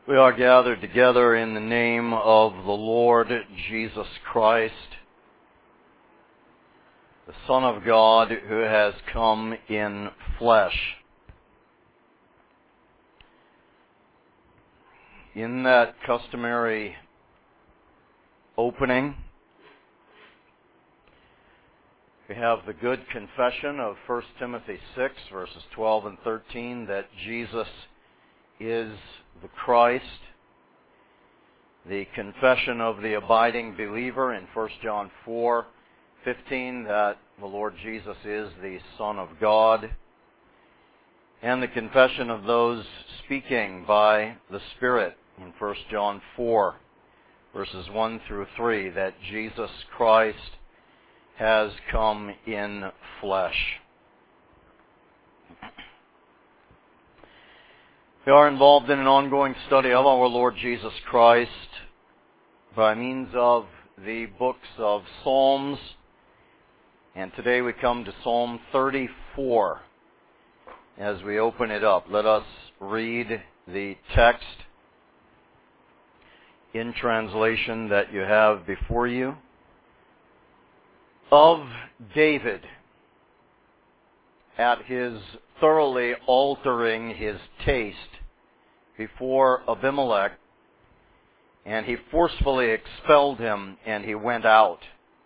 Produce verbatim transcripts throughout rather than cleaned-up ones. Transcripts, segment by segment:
We are gathered together in the name of the Lord Jesus Christ, the Son of God who has come in flesh. In that customary opening, we have the good confession of First Timothy six, verses twelve and thirteen, that Jesus is the Christ. The confession of the abiding believer in First John four fifteen, that the Lord Jesus is the Son of God. And the confession of those speaking by the Spirit in First John four, verses one through three, that Jesus Christ has come in flesh. We are involved in an ongoing study of our Lord Jesus Christ by means of the books of Psalms, and today we come to Psalm thirty-four. As we open it up, let us read the text in translation that you have before you. Of David, at his thoroughly altering his taste before Abimelech, and he forcefully expelled him, and he went out.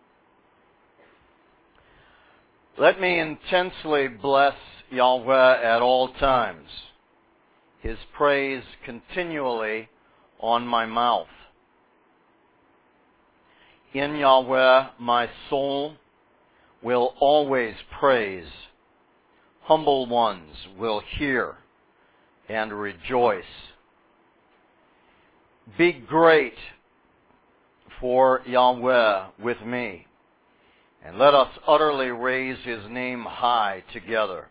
Let me intensely bless Yahweh at all times, His praise continually on my mouth. In Yahweh my soul will always praise. Humble ones will hear and rejoice. Be great for Yahweh with me, and let us utterly raise His name high together.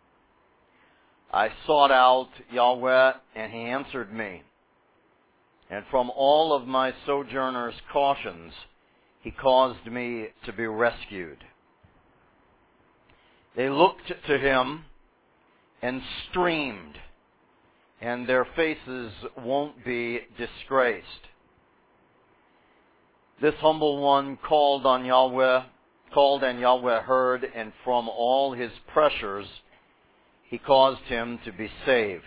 I sought out Yahweh, and He answered me, and from all of my sojourners' cautions He caused me to be rescued. They looked to Him and streamed, and their faces won't be disgraced. This humble one called on Yahweh, called and Yahweh heard, and from all his pressures He caused him to be saved.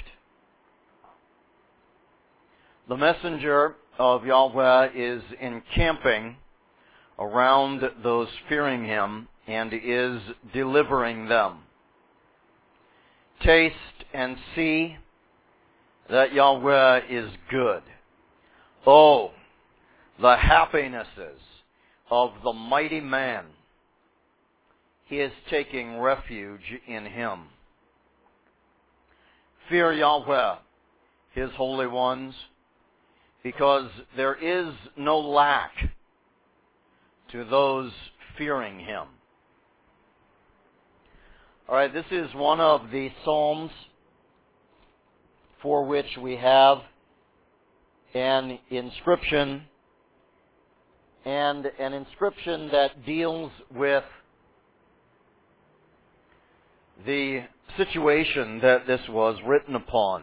The messenger of Yahweh is encamping around those fearing Him and is delivering them. Taste and see that Yahweh is good. Oh, the happinesses of the mighty man. He is taking refuge in Him. Fear Yahweh, His holy ones, because there is no lack to those fearing Him. All right, this is one of the Psalms for which we have an inscription, and an inscription that deals with the situation that this was written upon.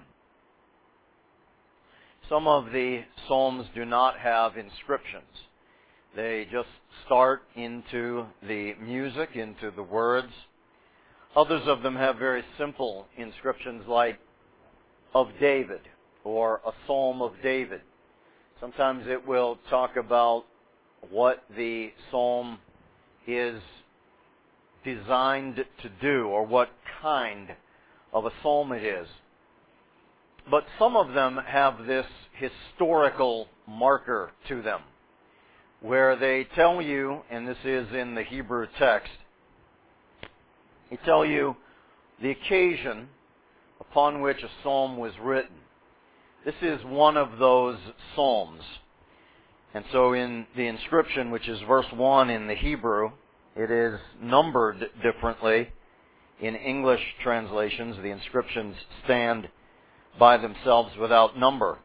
Some of the Psalms do not have inscriptions. They just start into the music, into the words. Others of them have very simple inscriptions like of David or a Psalm of David. Sometimes it will talk about what the psalm is designed to do or what kind of a psalm it is. But some of them have this historical marker to them, where they tell you, and this is in the Hebrew text, they tell you the occasion upon which a psalm was written. This is one of those psalms. And so in the inscription, which is verse one in the Hebrew, it is numbered differently. In English translations, the inscriptions stand by themselves without number.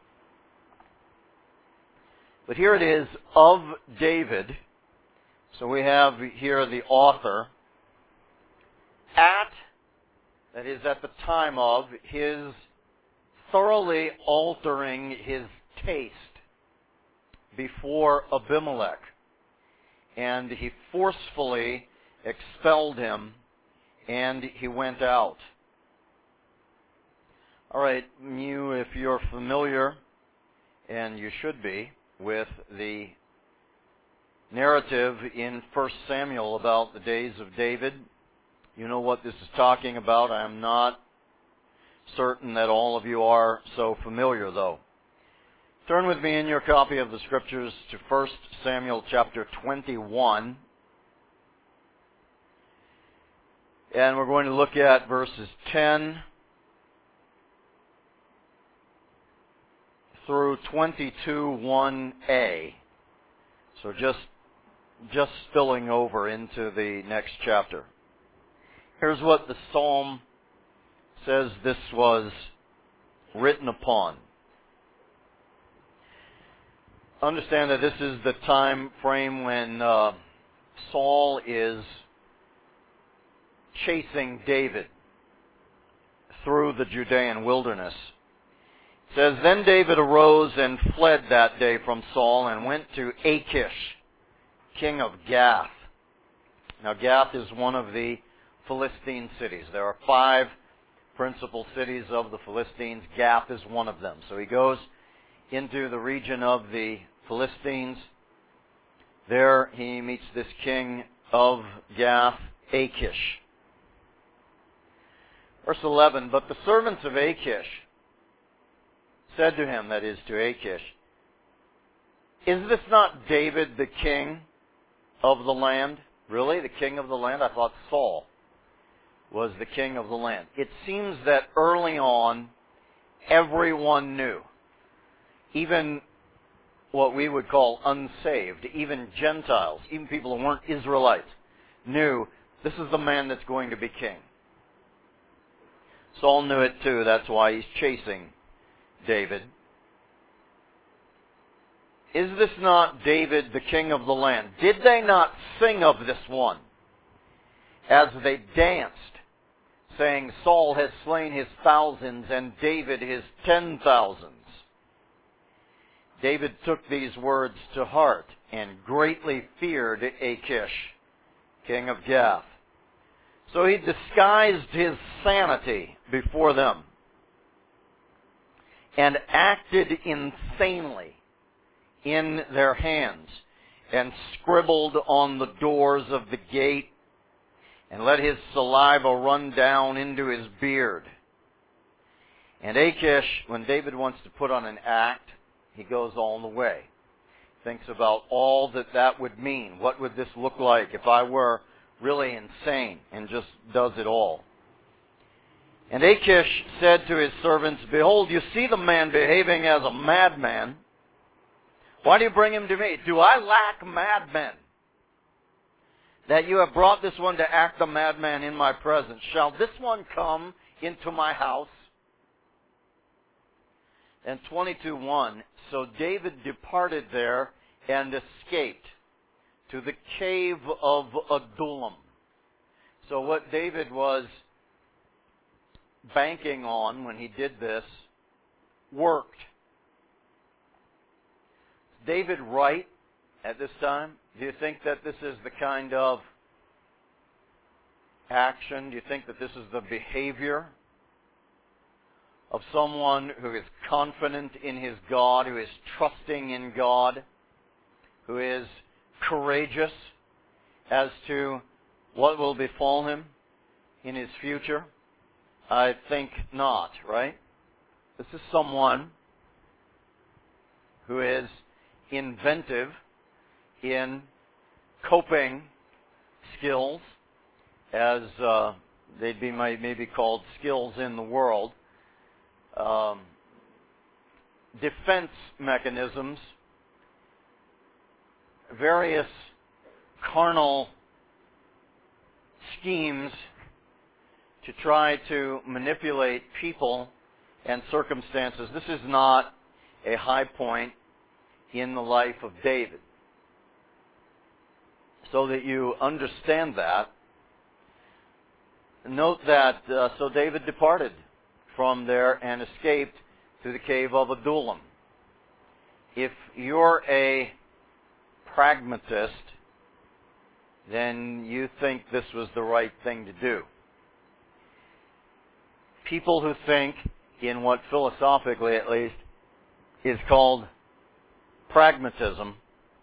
But here it is, of David. So we have here the author. At, that is at the time of, his thoroughly altering his taste before Abimelech. And he forcefully expelled him, and he went out. All right, you, if you're familiar, and you should be, with the narrative in First Samuel about the days of David, you know what this is talking about. I'm not certain that all of you are so familiar, though. Turn with me in your copy of the Scriptures to First Samuel chapter twenty-one. And we're going to look at verses ten through twenty-two one a. So just, just spilling over into the next chapter. Here's what the psalm says this was written upon. Understand that this is the time frame when uh, Saul is chasing David through the Judean wilderness. It says, Then David arose and fled that day from Saul and went to Achish, king of Gath. Now Gath is one of the Philistine cities. There are five principal cities of the Philistines. Gath is one of them. So he goes into the region of the Philistines. There he meets this king of Gath, Achish. Verse eleven, But the servants of Achish said to him, that is to Achish, Is this not David the king of the land? Really, the king of the land? I thought Saul was the king of the land. It seems that early on, everyone knew. Even what we would call unsaved, even Gentiles, even people who weren't Israelites, knew this is the man that's going to be king. Saul knew it too. That's why he's chasing David. Is this not David, the king of the land? Did they not sing of this one as they danced, saying, Saul has slain his thousands and David his ten thousands? David took these words to heart and greatly feared Achish, king of Gath. So he disguised his sanity before them and acted insanely in their hands and scribbled on the doors of the gate and let his saliva run down into his beard. And Achish, when David wants to put on an act, he goes all the way. Thinks about all that that would mean. What would this look like if I were really insane, and just does it all. And Achish said to his servants, Behold, you see the man behaving as a madman. Why do you bring him to me? Do I lack madmen, that you have brought this one to act the madman in my presence? Shall this one come into my house? And twenty-two one, So David departed there and escaped to the cave of Adullam. So what David was banking on when he did this worked. Is David right at this time? Do you think that this is the kind of action? Do you think that this is the behavior of someone who is confident in his God, who is trusting in God, who is courageous as to what will befall him in his future? I think not, right? This is someone who is inventive in coping skills, as uh, they'd be maybe called skills in the world, um, defense mechanisms, various carnal schemes to try to manipulate people and circumstances. This is not a high point in the life of David. So that you understand that, note that, uh, so David departed from there and escaped to the cave of Adullam. If you're a pragmatist, then you think this was the right thing to do. People who think in what philosophically at least is called pragmatism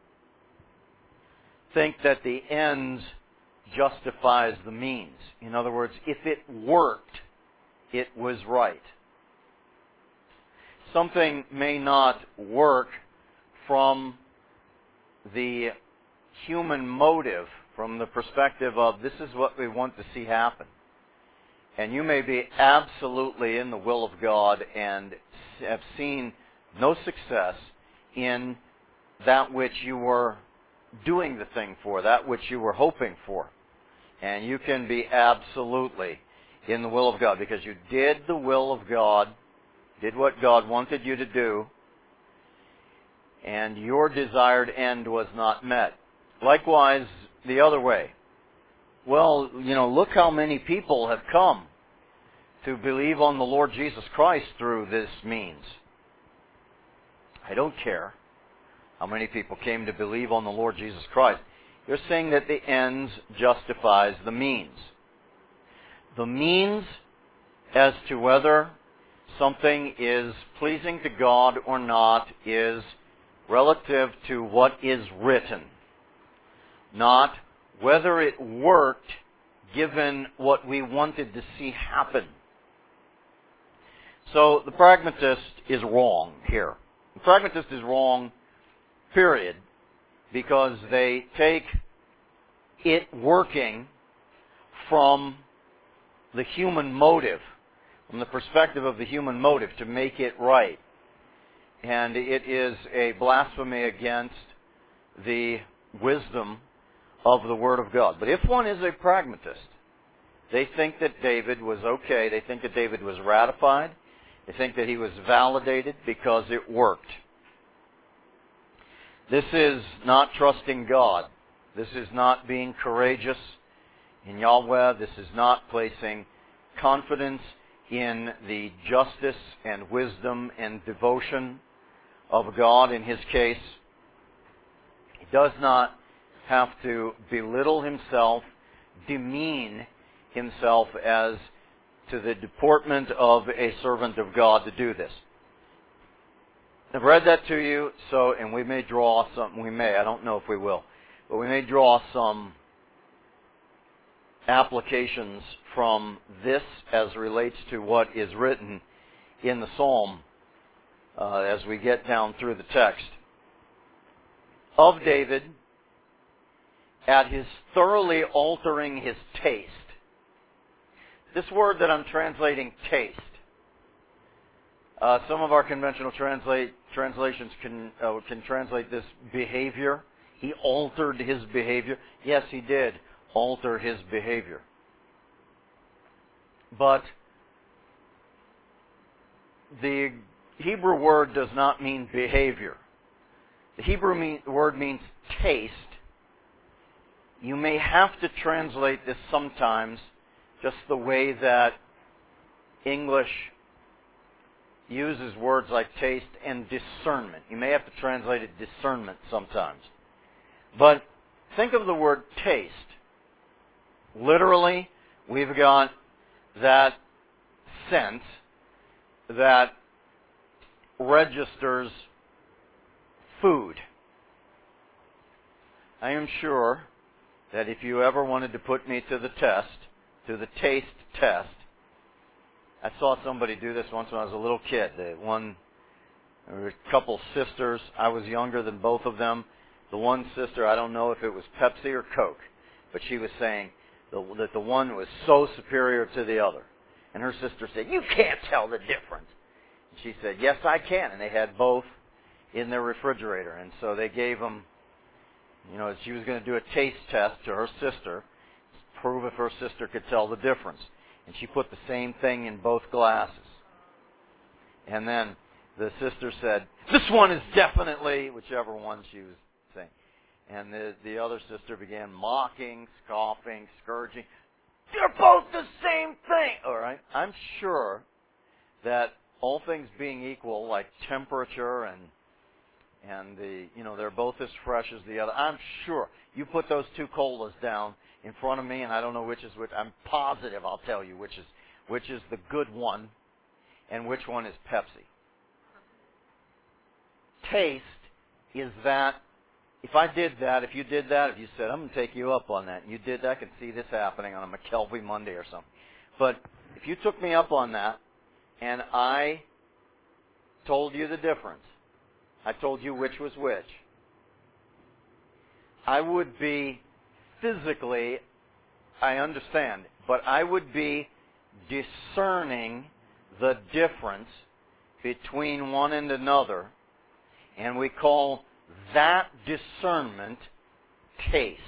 think that the ends justifies the means. In other words, if it worked, it was right. Something may not work from the human motive, from the perspective of this is what we want to see happen. And you may be absolutely in the will of God and have seen no success in that which you were doing the thing for, that which you were hoping for. And you can be absolutely in the will of God because you did the will of God, did what God wanted you to do, and your desired end was not met. Likewise, the other way. Well, you know, look how many people have come to believe on the Lord Jesus Christ through this means. I don't care how many people came to believe on the Lord Jesus Christ. You're saying that the ends justifies the means. The means as to whether something is pleasing to God or not is relative to what is written, not whether it worked given what we wanted to see happen. So the pragmatist is wrong here. The pragmatist is wrong, period, because they take it working from the human motive, from the perspective of the human motive to make it right. And it is a blasphemy against the wisdom of the Word of God. But if one is a pragmatist, they think that David was okay, they think that David was ratified, they think that he was validated because it worked. This is not trusting God. This is not being courageous in Yahweh. This is not placing confidence in the justice and wisdom and devotion of God in his case. He does not have to belittle himself, demean himself as to the deportment of a servant of God to do this. I've read that to you, so, and we may draw some, we may, I don't know if we will, but we may draw some applications from this as relates to what is written in the Psalm uh, as we get down through the text. Of David, at his thoroughly altering his taste. This word that I'm translating, taste, uh, some of our conventional translate, translations can uh, can translate this behavior. He altered his behavior. Yes, he did alter his behavior. But the Hebrew word does not mean behavior. The Hebrew mean, word means taste. You may have to translate this sometimes just the way that English uses words like taste and discernment. You may have to translate it discernment sometimes. But think of the word taste. Literally, we've got that sense that registers food. I am sure that if you ever wanted to put me to the test, to the taste test, I saw somebody do this once when I was a little kid. The one, there were a couple sisters. I was younger than both of them. The one sister, I don't know if it was Pepsi or Coke, but she was saying that the one was so superior to the other. And her sister said, "You can't tell the difference." And she said, "Yes, I can." And they had both in their refrigerator. And so they gave them, you know, she was going to do a taste test to her sister, prove if her sister could tell the difference. And she put the same thing in both glasses. And then the sister said, "This one is definitely," whichever one she was saying. And the, the other sister began mocking, scoffing, scourging. "They're both the same thing!" All right. I'm sure that all things being equal, like temperature and and the you know they're both as fresh as the other. I'm sure you put those two colas down in front of me, and I don't know which is which. I'm positive I'll tell you which is which is the good one, and which one is Pepsi. Taste is that. If I did that, if you did that, if you said, I'm going to take you up on that, and you did that, I can see this happening on a McKelvey Monday or something. But if you took me up on that, and I told you the difference, I told you which was which, I would be physically, I understand, but I would be discerning the difference between one and another, and we call that discernment taste.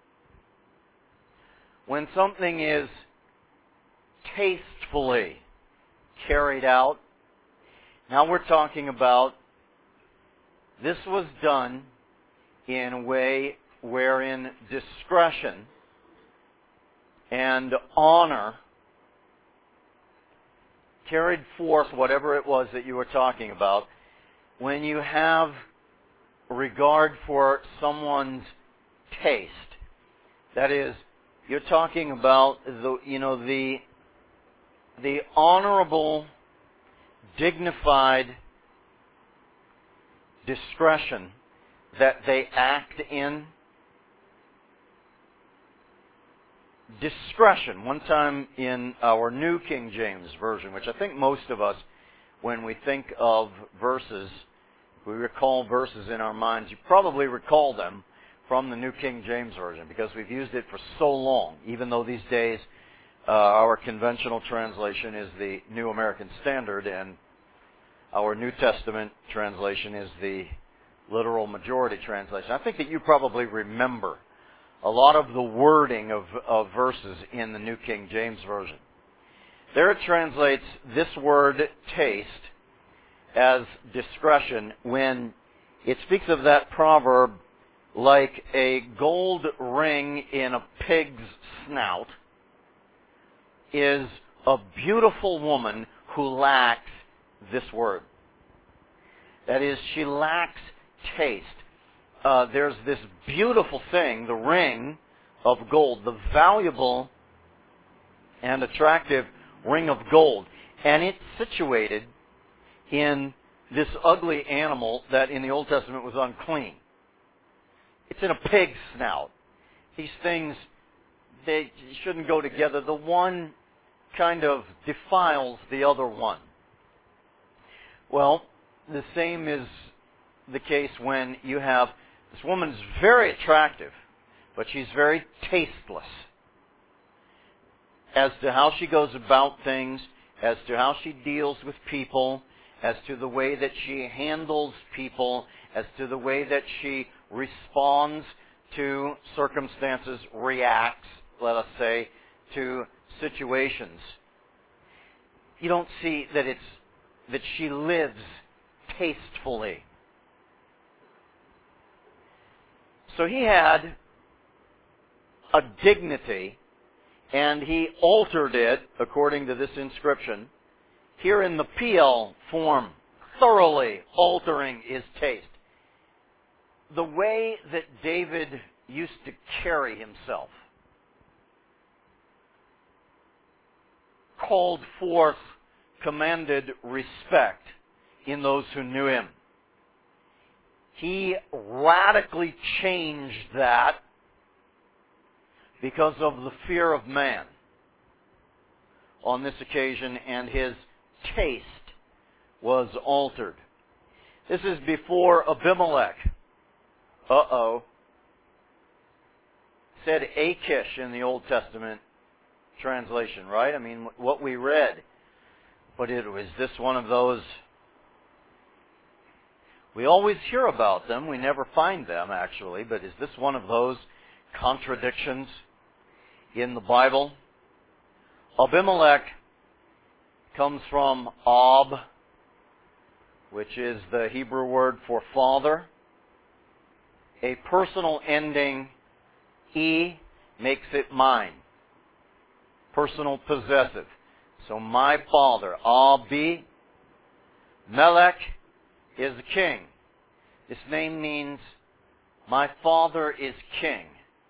When something is tastefully carried out, now we're talking about this was done in a way wherein discretion and honor carried forth whatever it was that you were talking about. When you have regard for someone's taste, that is, you're talking about the you know the the honorable, dignified discretion that they act in. Discretion. One time in our New King James Version, which I think most of us, when we think of verses, we recall verses in our minds, you probably recall them from the New King James Version because we've used it for so long, even though these days uh, our conventional translation is the New American Standard and our New Testament translation is the literal majority translation. I think that you probably remember a lot of the wording of, of verses in the New King James Version. There it translates this word taste as discretion when it speaks of that proverb like a gold ring in a pig's snout is a beautiful woman who lacks this word. That is, she lacks taste. Uh, there's this beautiful thing, the ring of gold, the valuable and attractive ring of gold, and it's situated in this ugly animal that in the Old Testament was unclean. It's in a pig's snout. These things, they shouldn't go together. The one kind of defiles the other one. Well, the same is the case when you have this woman's very attractive, but she's very tasteless as to how she goes about things, as to how she deals with people, as to the way that she handles people, as to the way that she responds to circumstances, reacts, let us say, to situations. You don't see that it's that she lives tastefully. So he had a dignity, and he altered it, according to this inscription, here in the P L form, thoroughly altering his taste. The way that David used to carry himself called forth, commanded respect in those who knew him. He radically changed that because of the fear of man on this occasion, and his taste was altered. This is before Abimelech. Uh-oh. Said Achish in the Old Testament translation, right? I mean, what we read. But it was this one of those... We always hear about them. We never find them, actually. But is this one of those contradictions in the Bible? Abimelech comes from Ab, which is the Hebrew word for father. A personal ending, E, makes it mine. Personal possessive. So my father, Abi, Melech is a king. This name means, my father is king.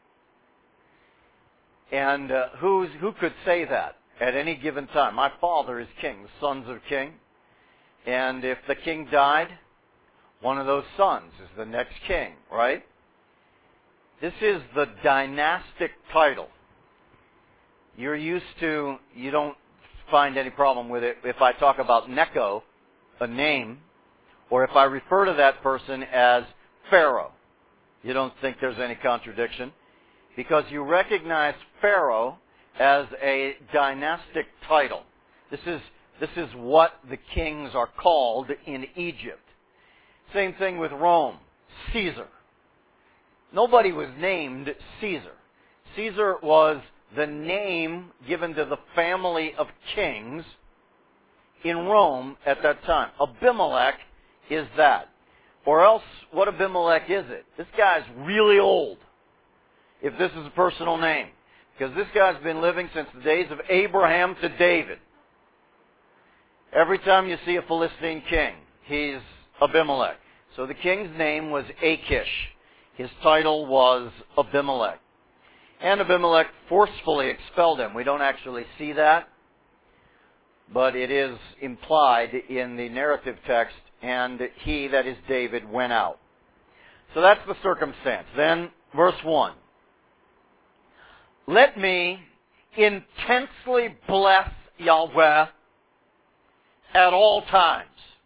And uh, who's, who could say that at any given time? My father is king, the sons are king. And if the king died, one of those sons is the next king, right? This is the dynastic title. You're used to, you don't find any problem with it if I talk about Necho, a name, or if I refer to that person as Pharaoh. You don't think there's any contradiction, because you recognize Pharaoh as a dynastic title. This is, this is what the kings are called in Egypt. Same thing with Rome, Caesar. Nobody was named Caesar. Caesar was the name given to the family of kings in Rome at that time. Abimelech is that. Or else, what Abimelech is it? This guy's really old, if this is a personal name. Because this guy's been living since the days of Abraham to David. Every time you see a Philistine king, he's Abimelech. So the king's name was Achish. His title was Abimelech. And Abimelech forcefully expelled him. We don't actually see that, but it is implied in the narrative text, and he, that is David, went out. So that's the circumstance. Then, verse one. Let me intensely bless Yahweh at all times.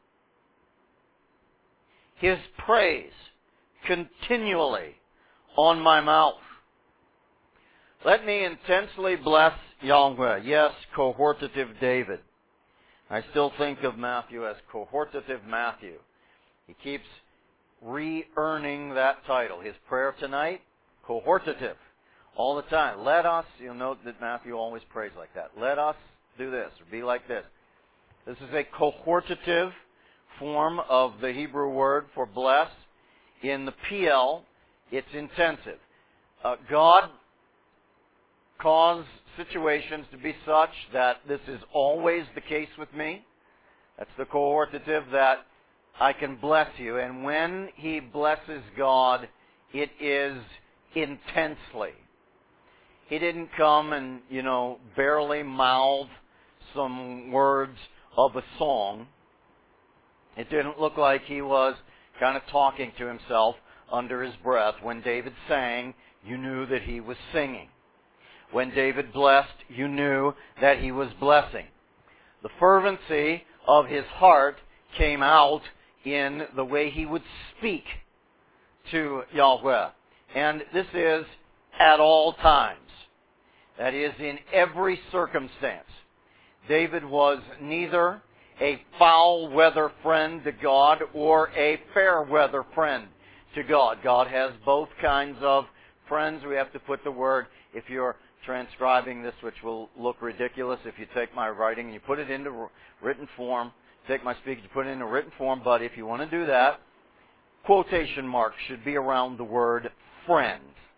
His praise continually on my mouth. Let me intensely bless Yahweh. Yes, cohortative David. I still think of Matthew as cohortative Matthew. He keeps re-earning that title. His prayer tonight, cohortative. All the time. Let us, you'll note that Matthew always prays like that. Let us do this, or be like this. This is a cohortative form of the Hebrew word for bless. In the P L, it's intensive. Uh, God caused situations to be such that this is always the case with me. That's the cohortative, that I can bless you. And when he blesses God, it is intensely. He didn't come and, you know, barely mouth some words of a song. It didn't look like he was kind of talking to himself under his breath. When David sang, you knew that he was singing. When David blessed, you knew that he was blessing. The fervency of his heart came out in the way he would speak to Yahweh. And this is at all times. That is, in every circumstance. David was neither a foul-weather friend to God or a fair-weather friend to God. God has both kinds of friends. We have to put the word, if you're transcribing this, which will look ridiculous if you take my writing and you put it into written form, take my speech, you put it into written form, but if you want to do that, quotation marks should be around the word friend.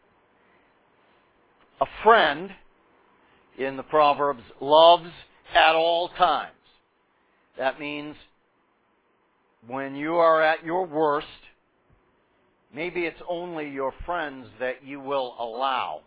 A friend, in the Proverbs, loves at all times. That means when you are at your worst, maybe it's only your friends that you will allow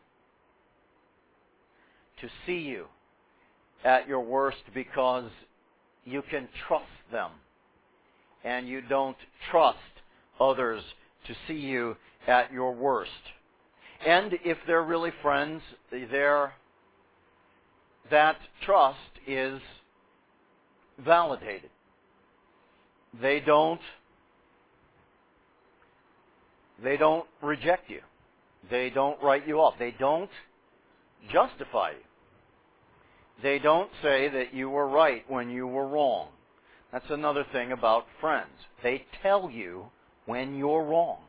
to see you at your worst, because you can trust them. And you don't trust others to see you at your worst. And if they're really friends, they're, that trust is validated. They don't, they don't reject you. They don't write you off. They don't justify you. They don't say that you were right when you were wrong. That's another thing about friends. They tell you when you're wrong.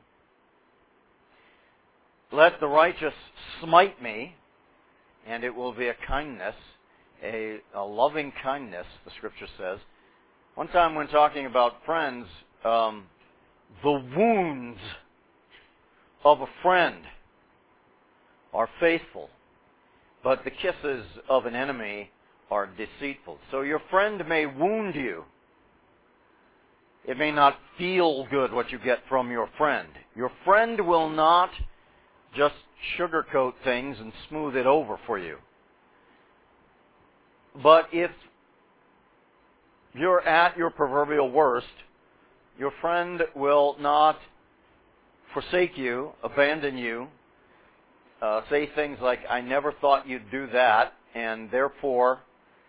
Let the righteous smite me, and it will be a kindness, a, a loving kindness, the Scripture says. One time when talking about friends, um, the wounds of a friend are faithful, but the kisses of an enemy are deceitful. So your friend may wound you, It may not feel good what you get from your friend. Your friend will not just sugarcoat things and smooth it over for you. But if you're at your proverbial worst, your friend will not forsake you, abandon you, uh, say things like, I never thought you'd do that, and therefore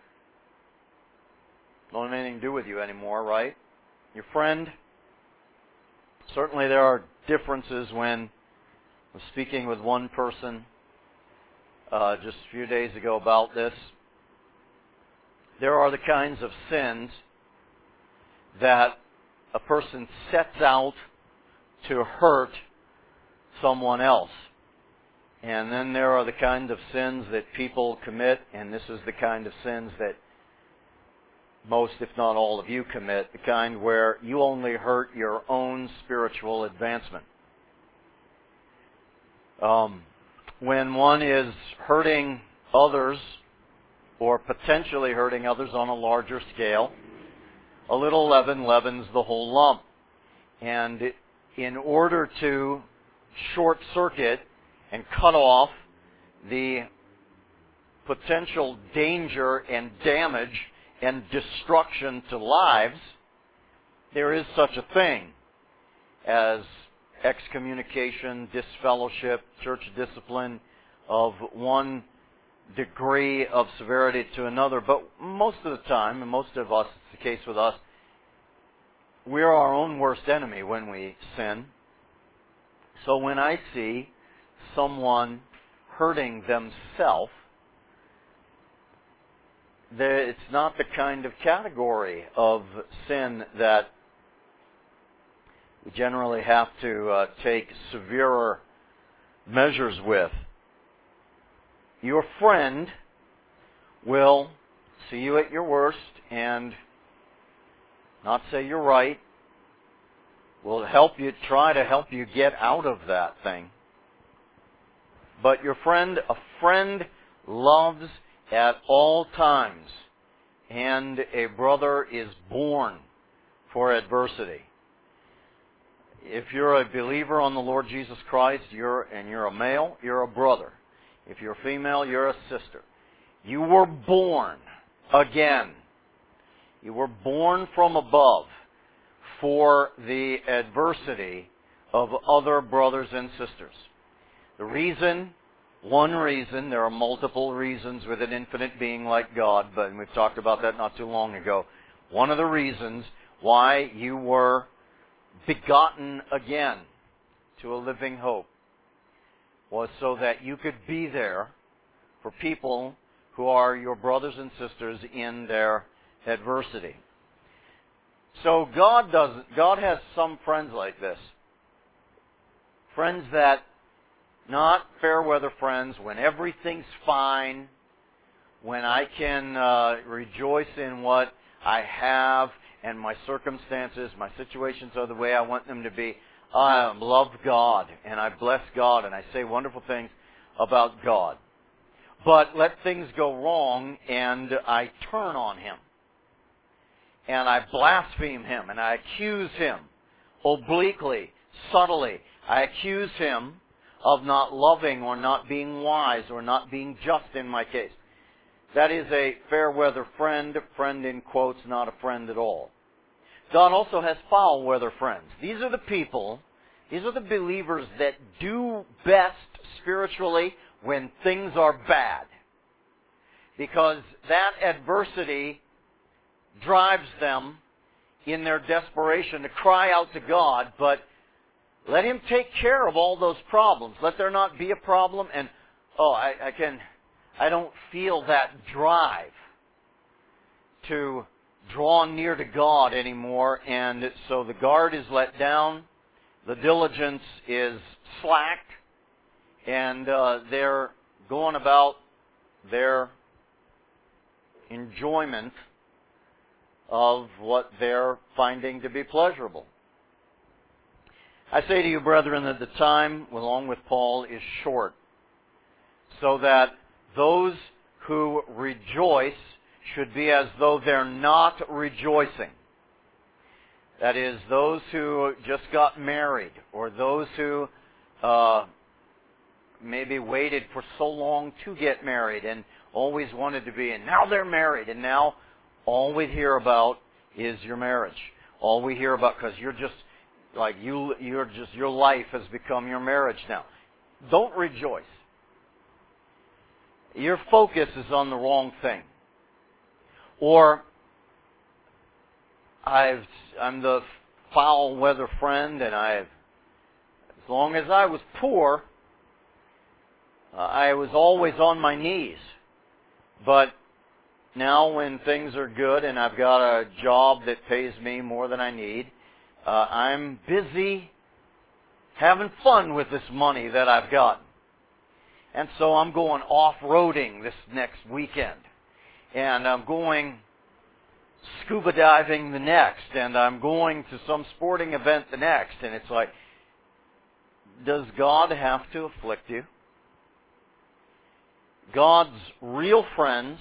don't have anything to do with you anymore, right? Your friend, certainly there are differences when I was speaking with one person uh, just a few days ago about this. There are the kinds of sins that a person sets out to hurt someone else. And then there are the kind of sins that people commit, and this is the kind of sins that most, if not all of you commit, the kind where you only hurt your own spiritual advancement. Um, when one is hurting others, or potentially hurting others on a larger scale, a little leaven leavens the whole lump. And in order to short circuit and cut off the potential danger and damage and destruction to lives, there is such a thing as excommunication, disfellowship, church discipline of one degree of severity to another. But most of the time, and most of us, it's the case with us, we're our own worst enemy when we sin. So when I see someone hurting themselves, it's not the kind of category of sin that we generally have to uh, take severer measures with. Your friend will see you at your worst and not say you're right, will help you, try to help you get out of that thing. But your friend, a friend loves at all times, and a brother is born for adversity. If you're a believer on the Lord Jesus Christ, you're and you're a male, you're a brother. If you're a female, you're a sister. You were born again. You were born from above for the adversity of other brothers and sisters. The reason, one reason, there are multiple reasons with an infinite being like God, but we've talked about that not too long ago. One of the reasons why you were begotten again to a living hope was so that you could be there for people who are your brothers and sisters in their adversity. So God does God has some friends like this. Friends that, not fair weather friends, when everything's fine, when I can uh, rejoice in what I have and my circumstances, my situations are the way I want them to be. I love God and I bless God and I say wonderful things about God. But let things go wrong and I turn on Him. And I blaspheme Him and I accuse Him obliquely, subtly. I accuse Him of not loving or not being wise or not being just in my case. That is a fair weather friend, friend in quotes, not a friend at all. God also has foul weather friends. These are the people, these are the believers that do best spiritually when things are bad. Because that adversity drives them in their desperation to cry out to God, but let Him take care of all those problems. Let there not be a problem, and, oh, I, I can, I don't feel that drive to draw near to God anymore, and so the guard is let down, the diligence is slacked, and uh, they're going about their enjoyment of what they're finding to be pleasurable. I say to you, brethren, that the time, along with Paul, is short, so that those who rejoice should be as though they're not rejoicing. That is, those who just got married, or those who uh, maybe waited for so long to get married and always wanted to be, and now they're married, and now all we hear about is your marriage. All we hear about, because you're just, like you, you're just, your life has become your marriage now. Don't rejoice. Your focus is on the wrong thing. Or, I've, I'm the foul weather friend, and I've, as long as I was poor, uh, I was always on my knees. But now when things are good and I've got a job that pays me more than I need, uh, I'm busy having fun with this money that I've gotten. And so I'm going off-roading this next weekend. And I'm going scuba diving the next. And I'm going to some sporting event the next. And it's like, does God have to afflict you? God's real friends,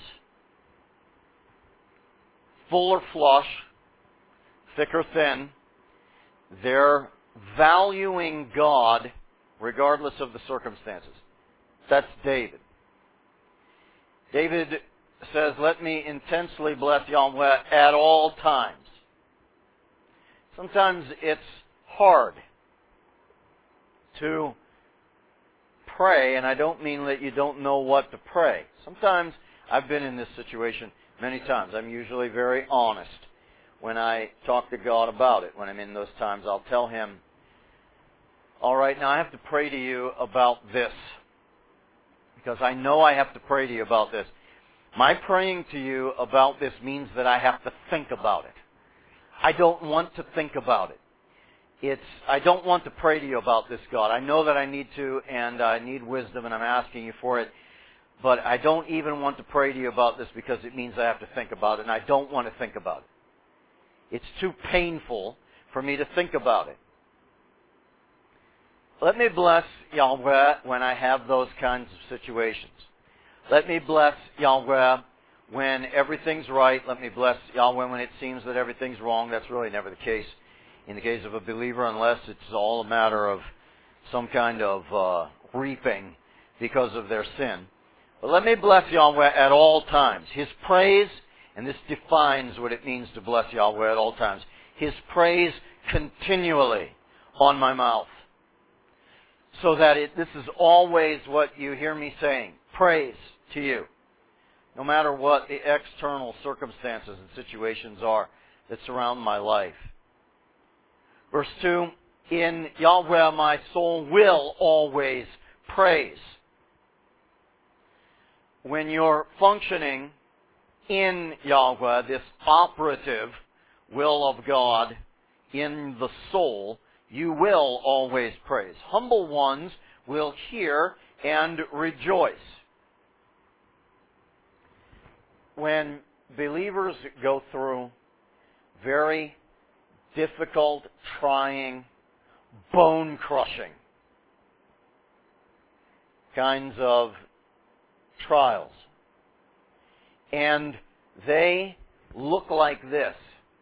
full or flush, thick or thin, they're valuing God regardless of the circumstances. That's David. David says, let me intensely bless Yahweh at all times. Sometimes it's hard to pray, and I don't mean that you don't know what to pray. Sometimes, I've been in this situation many times. I'm usually very honest when I talk to God about it. When I'm in those times, I'll tell Him, all right, now I have to pray to you about this, because I know I have to pray to you about this. My praying to you about this means that I have to think about it. I don't want to think about it. It's, I don't want to pray to you about this, God. I know that I need to, and I need wisdom, and I'm asking you for it. But I don't even want to pray to you about this because it means I have to think about it, and I don't want to think about it. It's too painful for me to think about it. Let me bless Yahweh when I have those kinds of situations. Let me bless Yahweh when everything's right. Let me bless Yahweh when it seems that everything's wrong. That's really never the case in the case of a believer, unless it's all a matter of some kind of uh, reaping because of their sin. But let me bless Yahweh at all times. His praise, and this defines what it means to bless Yahweh at all times. His praise continually on my mouth. So that it, this is always what you hear me saying. Praise to you. No matter what the external circumstances and situations are that surround my life. Verse two, in Yahweh my soul will always praise. When you're functioning in Yahweh, this operative will of God in the soul, you will always praise. Humble ones will hear and rejoice. When believers go through very difficult, trying, bone-crushing kinds of trials, and they look like this,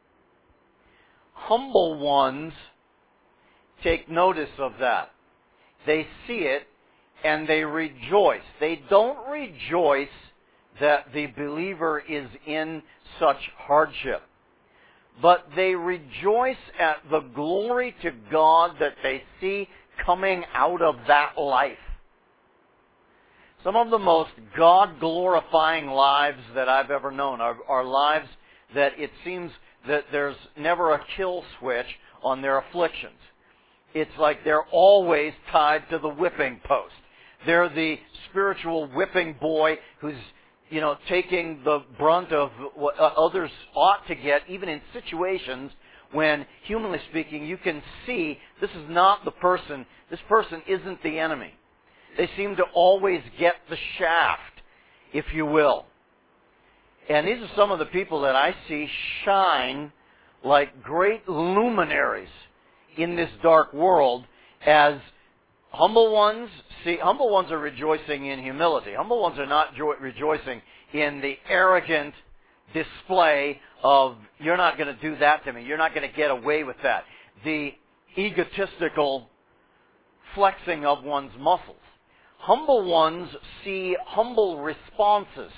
humble ones take notice of that. They see it and they rejoice. They don't rejoice that the believer is in such hardship, but they rejoice at the glory to God that they see coming out of that life. Some of the most God-glorifying lives that I've ever known are, are lives that it seems that there's never a kill switch on their afflictions. It's like they're always tied to the whipping post. They're the spiritual whipping boy who's, you know, taking the brunt of what others ought to get, even in situations when, humanly speaking, you can see this is not the person, this person isn't the enemy. They seem to always get the shaft, if you will. And these are some of the people that I see shine like great luminaries in this dark world, as humble ones, see, humble ones are rejoicing in humility. Humble ones are not jo- rejoicing in the arrogant, display of, you're not going to do that to me, you're not going to get away with that. The egotistical flexing of one's muscles. Humble ones see humble responses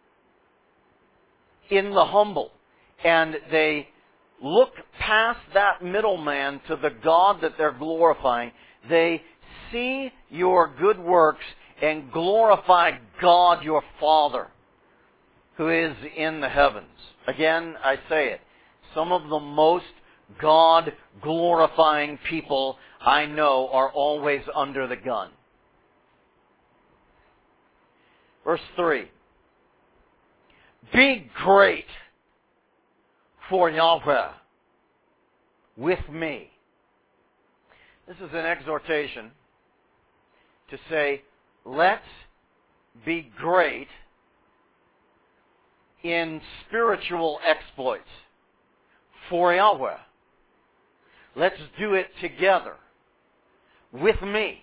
in the humble, and they look past that middleman to the God that they're glorifying. They see your good works and glorify God your Father who is in the heavens. Again, I say it. Some of the most God-glorifying people I know are always under the gun. Verse three. Be great for Yahweh with me. This is an exhortation to say, let's be great in spiritual exploits for Yahweh. Let's do it together with me.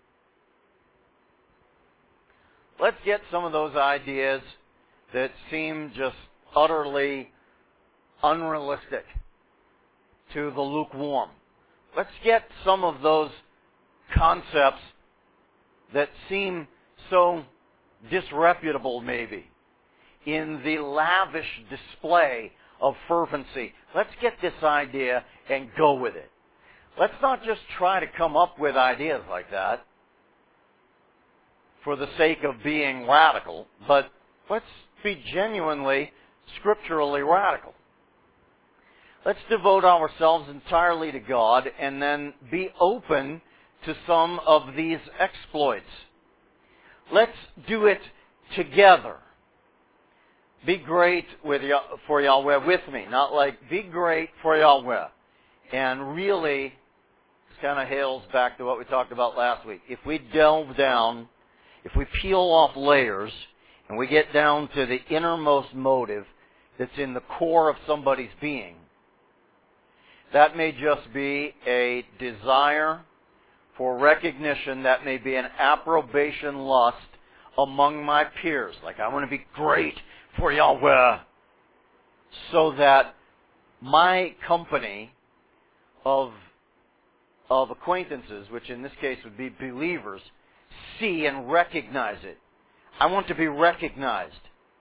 Let's get some of those ideas that seem just utterly unrealistic to the lukewarm. Let's get some of those concepts that seem so disreputable maybe in the lavish display of fervency. Let's get this idea and go with it. Let's not just try to come up with ideas like that for the sake of being radical, but let's be genuinely scripturally radical. Let's devote ourselves entirely to God and then be open to some of these exploits. Let's do it together. Be great with for Yahweh with me. Not like, be great for Yahweh. And really, this kind of hails back to what we talked about last week. If we delve down, if we peel off layers, and we get down to the innermost motive that's in the core of somebody's being, that may just be a desire for recognition. That may be an approbation lust among my peers. Like, I want to be great for Yahweh, so that my company of, of acquaintances, which in this case would be believers, see and recognize it. I want to be recognized.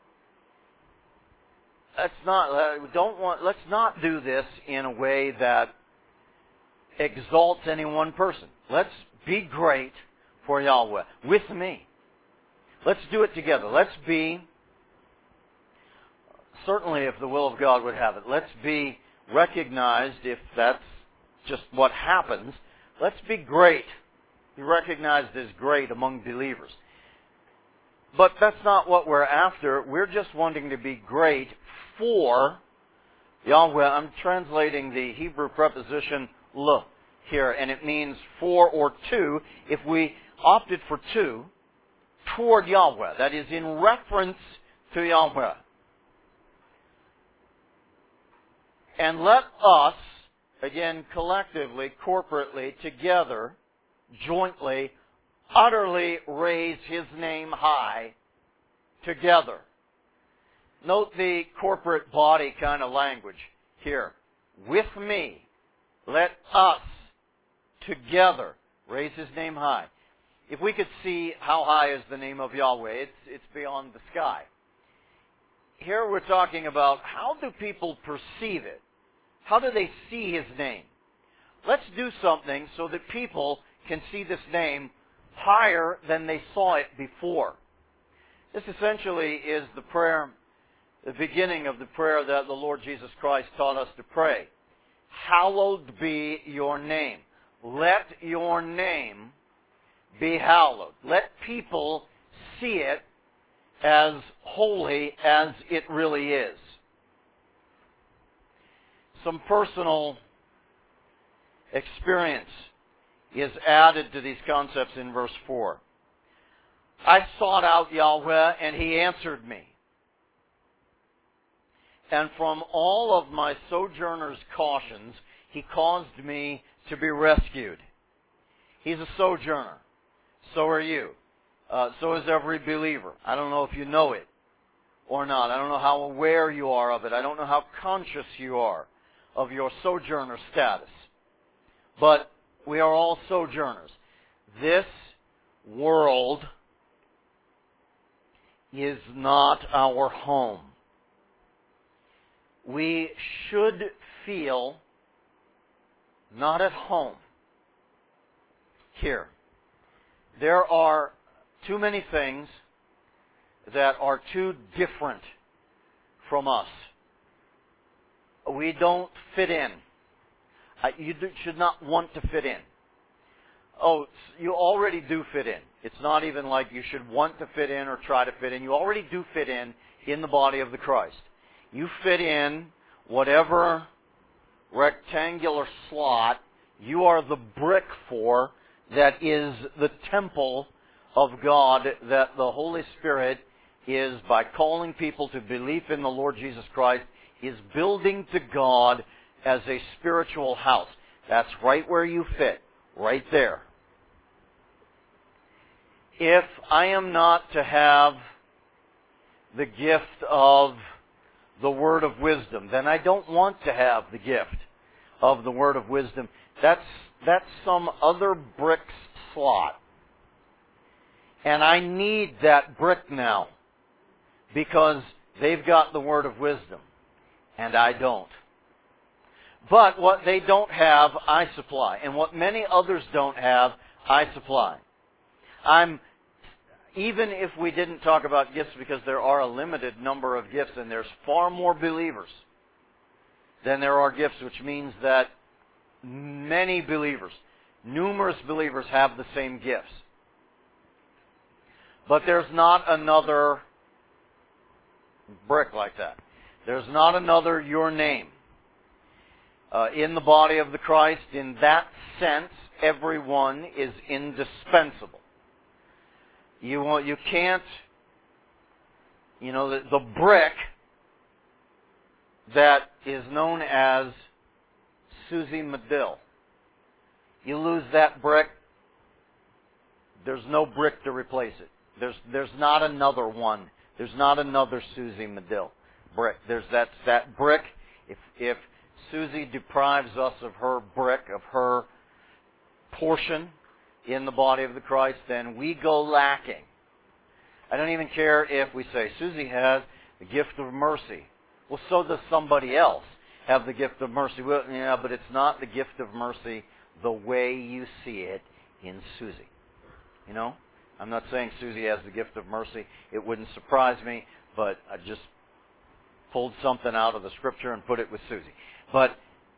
Let's not, uh, don't want, let's not do this in a way that exalts any one person. Let's be great for Yahweh with me. Let's do it together. Let's be, certainly if the will of God would have it, let's be recognized, if that's just what happens, let's be great. Be recognized as great among believers. But that's not what we're after. We're just wanting to be great for Yahweh. I'm translating the Hebrew preposition l here, and it means for or to. If we opted for to, toward Yahweh, that is in reference to Yahweh. And let us, again, collectively, corporately, together, jointly, utterly raise His name high together. Note the corporate body kind of language here. With me, let us together raise His name high. If we could see how high is the name of Yahweh, it's, it's beyond the sky. Here we're talking about, how do people perceive it? How do they see His name? Let's do something so that people can see this name higher than they saw it before. This essentially is the prayer, the beginning of the prayer that the Lord Jesus Christ taught us to pray. Hallowed be your name. Let your name be hallowed. Let people see it as holy as it really is. Some personal experience is added to these concepts in verse four. I sought out Yahweh, and He answered me. And from all of my sojourner's cautions, He caused me to be rescued. He's a sojourner. So are you. Uh, so is every believer. I don't know if you know it. or not. I don't know how aware you are of it. I don't know how conscious you are of your sojourner status. But we are all sojourners. This world is not our home. We should feel not at home here. There are too many things that are too different from us. We don't fit in. You should not want to fit in. Oh, you already do fit in. It's not even like you should want to fit in or try to fit in. You already do fit in in the body of the Christ. You fit in whatever rectangular slot you are the brick for that is the temple of God that the Holy Spirit is, by calling people to belief in the Lord Jesus Christ, is building to God as a spiritual house. That's right where you fit, right there. If I am not to have the gift of the word of wisdom, then I don't want to have the gift of the word of wisdom. That's, that's some other brick's slot. And I need that brick now because they've got the word of wisdom and I don't. But what they don't have, I supply. And what many others don't have, I supply. I'm, even if we didn't talk about gifts, because there are a limited number of gifts and there's far more believers than there are gifts, which means that many believers, numerous believers have the same gifts. But there's not another brick like that. There's not another your name. Uh, in the body of the Christ, in that sense, everyone is indispensable. You you can't, you know, the, the brick that is known as Susie Medill. You lose that brick, there's no brick to replace it. There's there's not another one. There's not another Susie Medill brick. There's that that brick. If if Susie deprives us of her brick, of her portion in the body of the Christ, then we go lacking. I don't even care if we say, Susie has the gift of mercy. Well, so does somebody else have the gift of mercy. Well, yeah, but it's not the gift of mercy the way you see it in Susie. You know? I'm not saying Susie has the gift of mercy. It wouldn't surprise me, but I just pulled something out of the Scripture and put it with Susie. But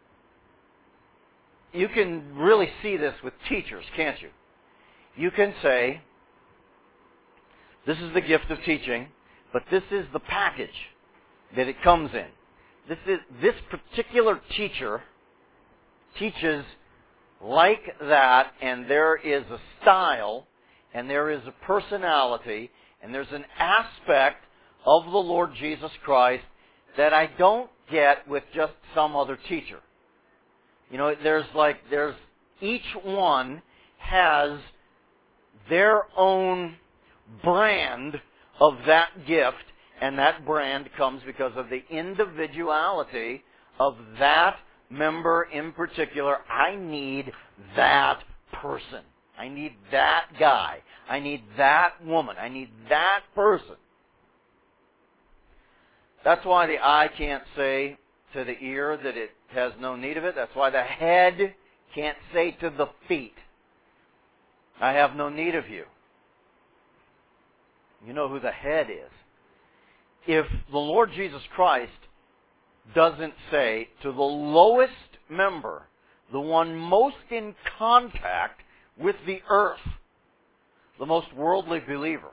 you can really see this with teachers, can't you? You can say, this is the gift of teaching, but this is the package that it comes in. This is this particular teacher teaches like that, and there is a style, and there is a personality, and there's an aspect of the Lord Jesus Christ that I don't get with just some other teacher. You know, there's like, there's, each one has their own brand of that gift, and that brand comes because of the individuality of that member in particular. I need that person. I need that guy. I need that woman. I need that person. That's why the eye can't say to the ear that it has no need of it. That's why the head can't say to the feet, I have no need of you. You know who the head is. If the Lord Jesus Christ doesn't say to the lowest member, the one most in contact with the earth, the most worldly believer,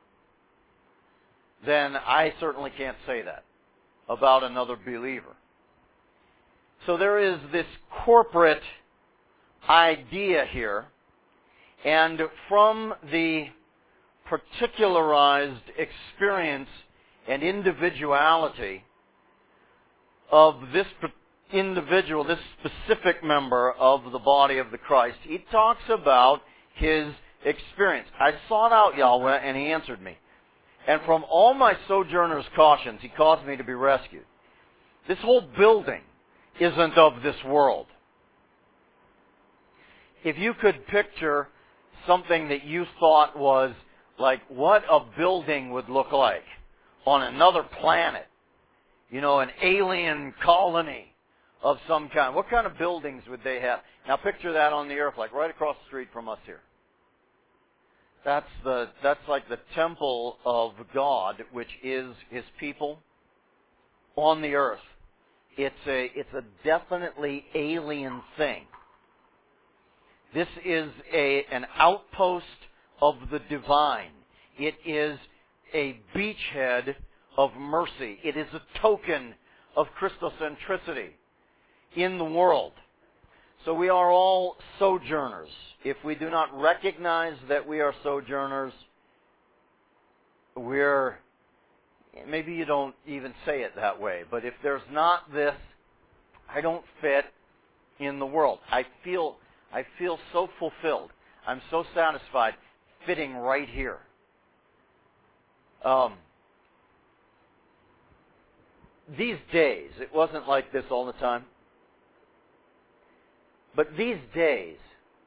then I certainly can't say that about another believer. So there is this corporate idea here, and from the particularized experience and individuality of this individual, this specific member of the body of the Christ, he talks about his experience. I sought out Yahweh, and he answered me. And from all my sojourner's cautions, he caused me to be rescued. This whole building isn't of this world. If you could picture something that you thought was like what a building would look like on another planet, you know, an alien colony of some kind, what kind of buildings would they have? Now picture that on the earth, like right across the street from us here. That's the that's like the temple of God, which is His people on the earth. It's a it's a definitely alien thing. This is a an outpost of the divine. It is a beachhead of mercy. It is a token of Christocentricity in the world. So we are all sojourners. If we do not recognize that we are sojourners, we're, maybe you don't even say it that way, but if there's not this, I don't fit in the world. I feel, I feel so fulfilled. I'm so satisfied fitting right here. Um, these days, it wasn't like this all the time. But these days,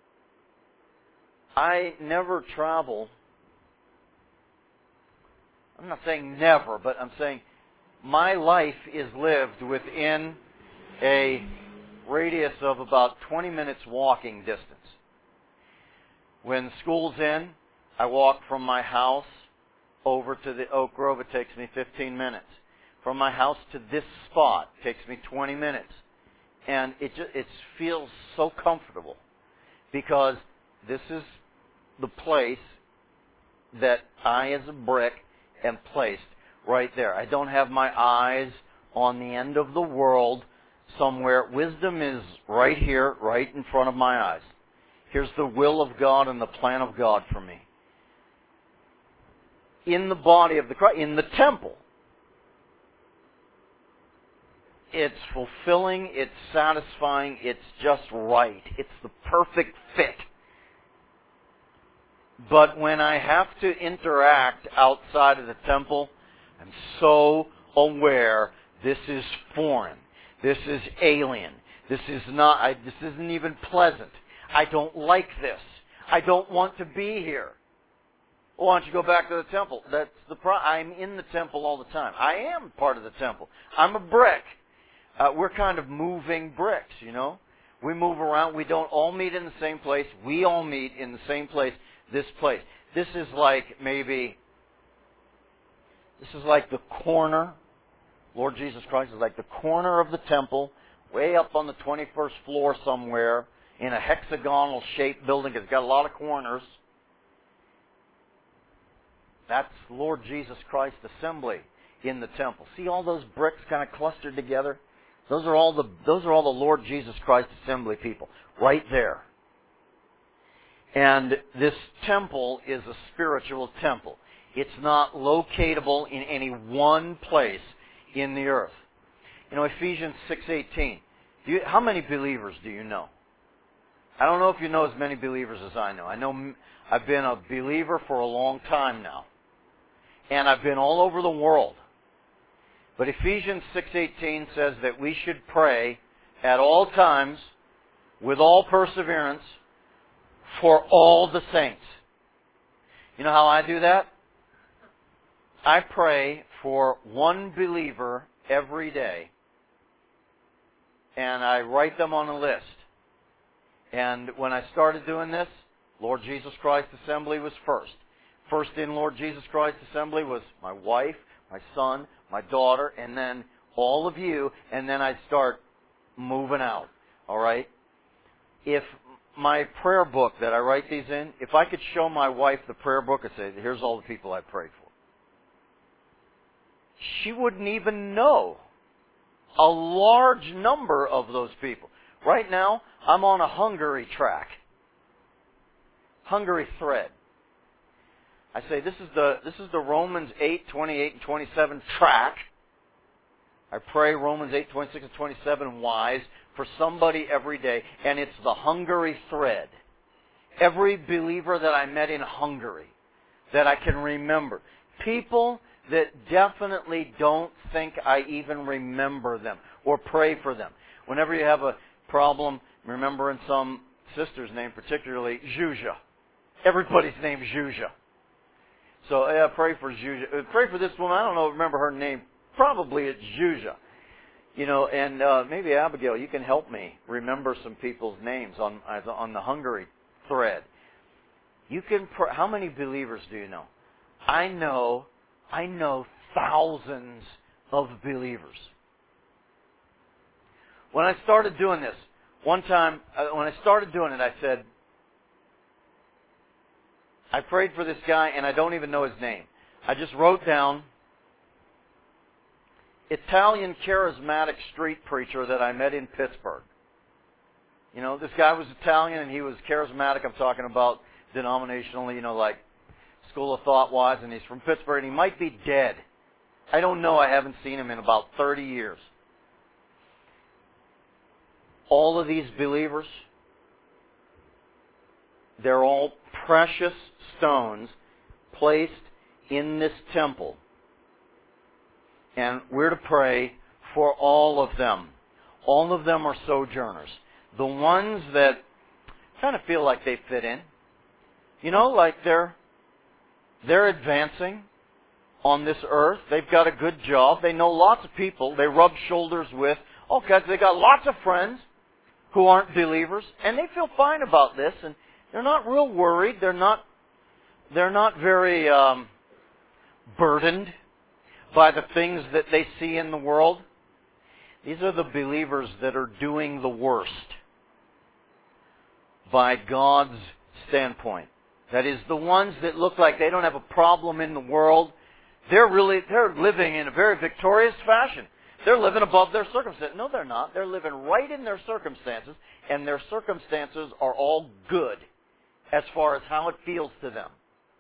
I never travel. I'm not saying never, but I'm saying my life is lived within a radius of about twenty minutes walking distance. When school's in, I walk from my house over to the Oak Grove. It takes me fifteen minutes. From my house to this spot, it takes me twenty minutes. And it just, it feels so comfortable because this is the place that I, as a brick, am placed right there. I don't have my eyes on the end of the world somewhere. Wisdom is right here, right in front of my eyes. Here's the will of God and the plan of God for me. In the body of the Christ, in the temple. It's fulfilling, it's satisfying, it's just right. It's the perfect fit. But when I have to interact outside of the temple, I'm so aware this is foreign. This is alien. This is not, I, this isn't even pleasant. I don't like this. I don't want to be here. Well, why don't you go back to the temple? That's the pro- I'm in the temple all the time. I am part of the temple. I'm a brick. Uh, we're kind of moving bricks, you know. We move around. We don't all meet in the same place. We all meet in the same place, this place. This is like maybe, this is like the corner. Lord Jesus Christ is like the corner of the temple, way up on the twenty-first floor somewhere, in a hexagonal shaped building. It's got a lot of corners. That's Lord Jesus Christ assembly in the temple. See all those bricks kind of clustered together? Those are all the those are all the Lord Jesus Christ assembly people right there. And this temple is a spiritual temple. It's not locatable in any one place in the earth. You know, Ephesians six eighteen. Do you, how many believers do you know? I don't know if you know as many believers as I know. I know I've been a believer for a long time now. And I've been all over the world. But Ephesians six eighteen says that we should pray at all times with all perseverance for all the saints. You know how I do that? I pray for one believer every day. And I write them on a list. And when I started doing this, Lord Jesus Christ Assembly was first. First in Lord Jesus Christ Assembly was my wife, my son, my daughter, and then all of you, and then I'd start moving out. All right? If my prayer book that I write these in, if I could show my wife the prayer book and say, here's all the people I prayed for, she wouldn't even know a large number of those people. Right now, I'm on a Hungary track. Hungary thread. I say this is the this is the Romans eight, twenty-eight and twenty-seven track. I pray Romans eight, twenty-six and twenty-seven wise for somebody every day, and it's the Hungary thread. Every believer that I met in Hungary that I can remember. People that definitely don't think I even remember them or pray for them. Whenever you have a problem remembering some sister's name, particularly Zhuzha. Everybody's name's Zhuzha. So yeah, pray for Zhuzha. Pray for this woman. I don't know, remember her name. Probably it's Zhuzha. You know, and uh, maybe Abigail, you can help me remember some people's names on on the Hungary thread. You can. Pr- How many believers do you know? I know. I know thousands of believers. When I started doing this, one time uh, when I started doing it, I said, I prayed for this guy, and I don't even know his name. I just wrote down Italian charismatic street preacher that I met in Pittsburgh. You know, this guy was Italian and he was charismatic. I'm talking about denominationally, you know, like school of thought wise, and he's from Pittsburgh, and he might be dead. I don't know. I haven't seen him in about thirty years. All of these believers, they're all precious stones placed in this temple. And we're to pray for all of them. All of them are sojourners. The ones that kind of feel like they fit in. You know, like they're they're advancing on this earth. They've got a good job. They know lots of people. They rub shoulders with. Oh, guys, they got lots of friends who aren't believers, and they feel fine about this, and they're not real worried. They're not they're not very um, burdened by the things that they see in the world. These are the believers that are doing the worst by God's standpoint. That is, the ones that look like they don't have a problem in the world. They're really, they're living in a very victorious fashion. They're living above their circumstances. No, they're not. They're living right in their circumstances, and their circumstances are all good as far as how it feels to them.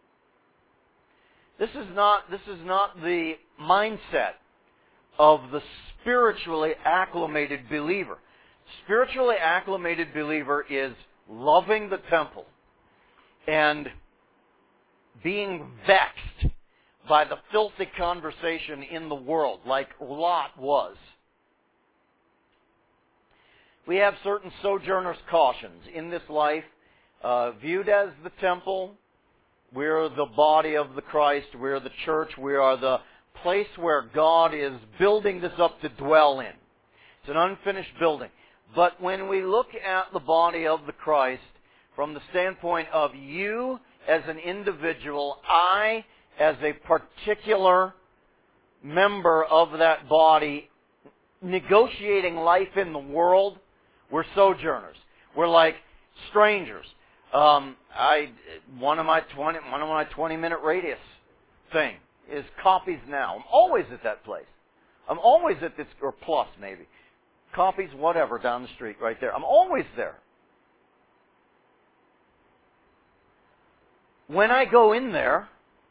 This is not, this is not the mindset of the spiritually acclimated believer. Spiritually acclimated believer is loving the temple and being vexed by the filthy conversation in the world, like Lot was. We have certain sojourners' cautions in this life, uh, viewed as the temple. We're the body of the Christ. We're the church. We are the place where God is building this up to dwell in. It's an unfinished building. But when we look at the body of the Christ from the standpoint of you as an individual, I as a particular member of that body, negotiating life in the world, we're sojourners. We're like strangers. Um, I one of my twenty one of my twenty minute radius thing is Copies Now. I'm always at that place. I'm always at this, or Plus maybe, Copies whatever down the street right there. I'm always there. When I go in there,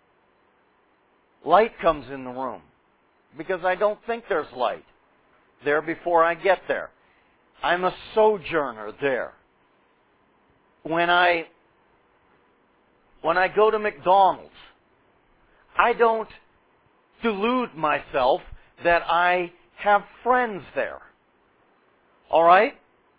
light comes in the room because I don't think there's light there before I get there. I'm a sojourner there. When I when I go to McDonald's, I don't delude myself that I have friends there. All right?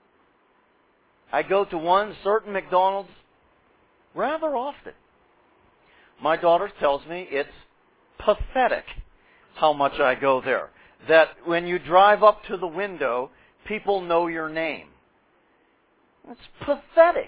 I go to one certain McDonald's rather often. My daughter tells me it's pathetic how much I go there. That when you drive up to the window, people know your name. It's pathetic.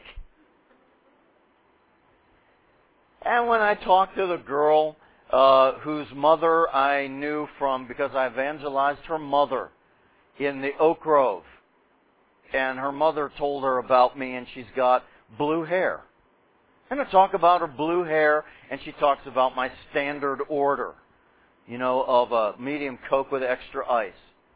And when I talk to the girl uh, whose mother I knew from, because I evangelized her mother in the Oak Grove, and her mother told her about me, and she's got blue hair. And I talk about her blue hair, and she talks about my standard order, you know, of a medium Coke with extra ice.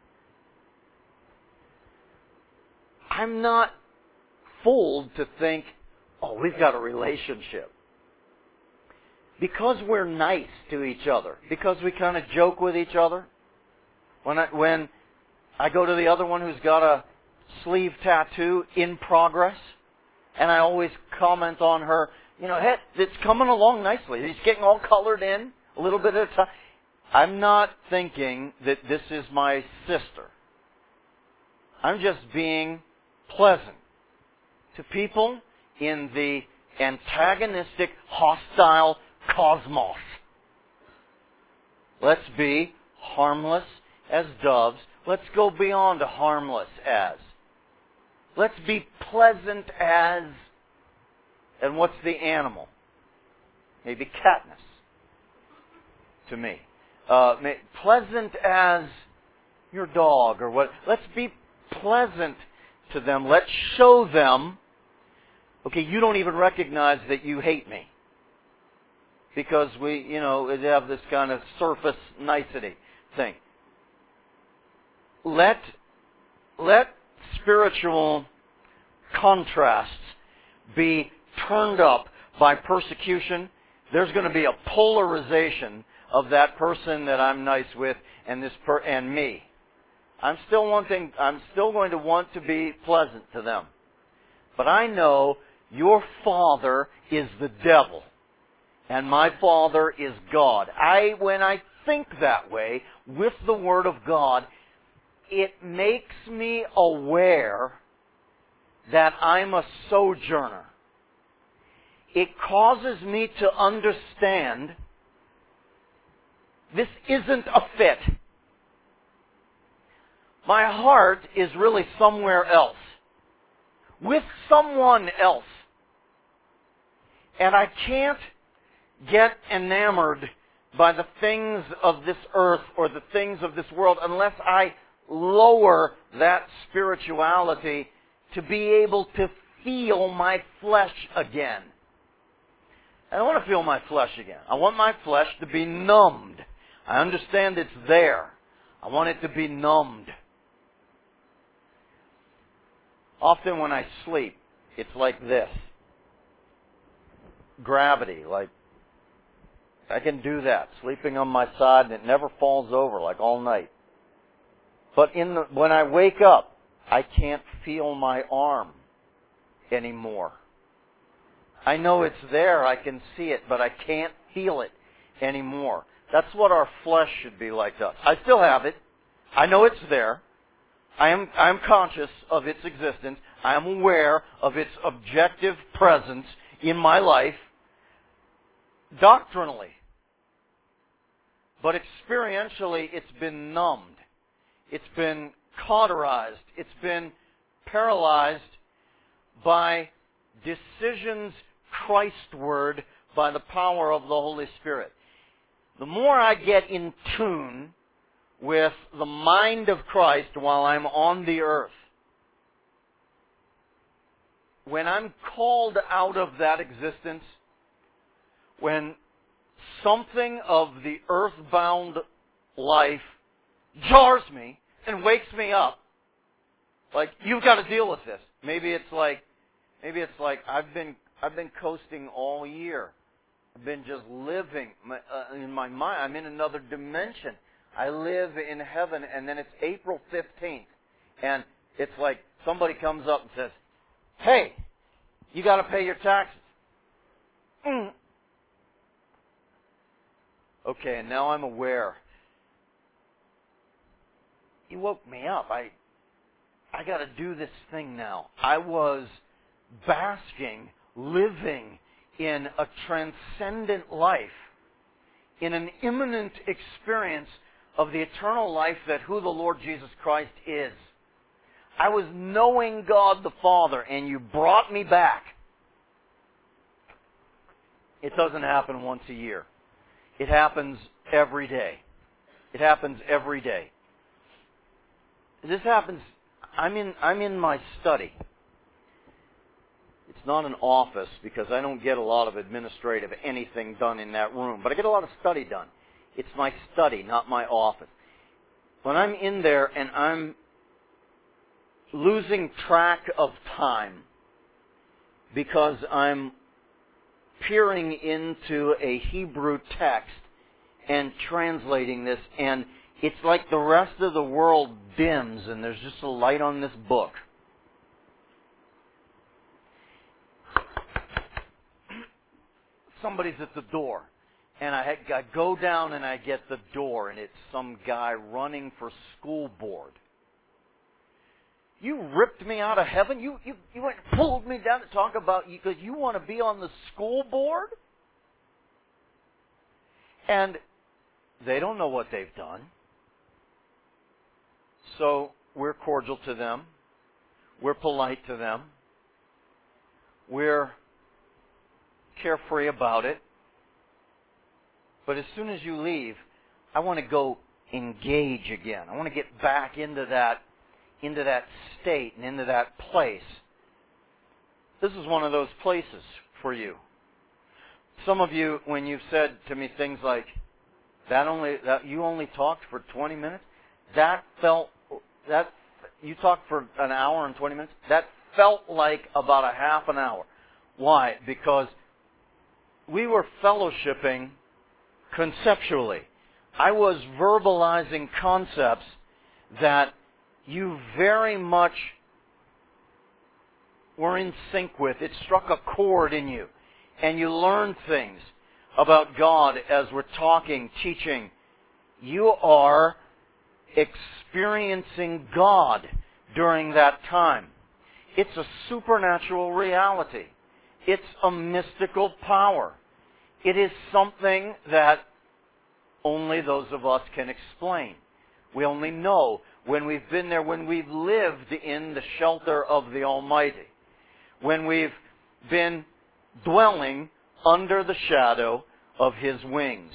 I'm not fooled to think, oh, we've got a relationship. Because we're nice to each other, because we kind of joke with each other. When I, when I go to the other one who's got a sleeve tattoo in progress, and I always comment on her, you know, hey, it's coming along nicely. It's getting all colored in. a little bit at a time. I'm not thinking that this is my sister. I'm just being pleasant to people in the antagonistic, hostile cosmos. Let's be harmless as doves. Let's go beyond harmless as. Let's be pleasant as. And what's the animal? Maybe Katniss to me. Uh, may, pleasant as your dog or what. Let's be pleasant to them. Let's show them, okay, you don't even recognize that you hate me. Because we, you know, we have this kind of surface nicety thing. Let, let spiritual contrasts be turned up by persecution. There's going to be a polarization of that person that I'm nice with and this per and me. I'm still wanting, I'm still going to want to be pleasant to them. But I know your father is the devil. And my Father is God. I, when I think that way, with the Word of God, it makes me aware that I'm a sojourner. It causes me to understand this isn't a fit. My heart is really somewhere else. With someone else. And I can't get enamored by the things of this earth or the things of this world unless I lower that spirituality to be able to feel my flesh again. I don't want to feel my flesh again. I want my flesh to be numbed. I understand it's there. I want it to be numbed. Often when I sleep, it's like this. Gravity, like I can do that, sleeping on my side, and it never falls over, like all night. But in the, when I wake up, I can't feel my arm anymore. I know it's there, I can see it, but I can't feel it anymore. That's what our flesh should be like to us. I still have it. I know it's there. I am, I am conscious of its existence. I am aware of its objective presence in my life, doctrinally. But experientially, it's been numbed. It's been cauterized. It's been paralyzed by decisions Christward by the power of the Holy Spirit. The more I get in tune with the mind of Christ while I'm on the earth, when I'm called out of that existence, when something of the earthbound life jars me and wakes me up, like, you've got to deal with this. Maybe it's like, maybe it's like I've been, I've been coasting all year. I've been just living my, uh, in my mind. I'm in another dimension. I live in heaven, and then it's April fifteenth, and it's like somebody comes up and says, "Hey, you got to pay your taxes." Mm. Okay, and now I'm aware. He woke me up. I, I got to do this thing now. I was basking, living in a transcendent life, in an imminent experience of the eternal life that who the Lord Jesus Christ is. I was knowing God the Father, and you brought me back. It doesn't happen once a year. It happens every day. It happens every day. This happens, I'm in, I'm in my study. It's not an office because I don't get a lot of administrative anything done in that room, but I get a lot of study done. It's my study, not my office. When I'm in there and I'm losing track of time because I'm peering into a Hebrew text and translating this, and it's like the rest of the world dims and there's just a light on this book. Somebody's at the door, And I, had, I go down and I get the door, and it's some guy running for school board. You ripped me out of heaven? You, you, you went and pulled me down to talk about you because you want to be on the school board? And they don't know what they've done. So we're cordial to them. We're polite to them. We're carefree about it. But as soon as you leave, I want to go engage again. I want to get back into that, into that state and into that place. This is one of those places for you. Some of you, when you've said to me things like, that only, that you only talked for twenty minutes, that felt, that, you talked for an hour and twenty minutes, that felt like about a half an hour. Why? Because we were fellowshipping conceptually. I was verbalizing concepts that you very much were in sync with. It struck a chord in you. And you learned things about God as we're talking, teaching. You are experiencing God during that time. It's a supernatural reality. It's a mystical power. It is something that only those of us can explain. We only know when we've been there, when we've lived in the shelter of the Almighty, when we've been dwelling under the shadow of His wings.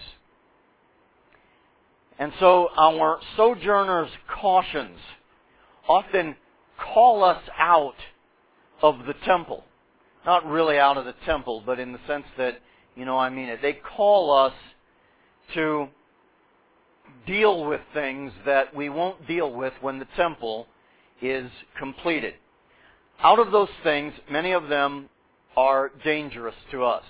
And so our sojourner's cautions often call us out of the temple. Not really out of the temple, but in the sense that, you know, I mean it. They call us to deal with things that we won't deal with when the temple is completed. Out of those things, many of them are dangerous to us.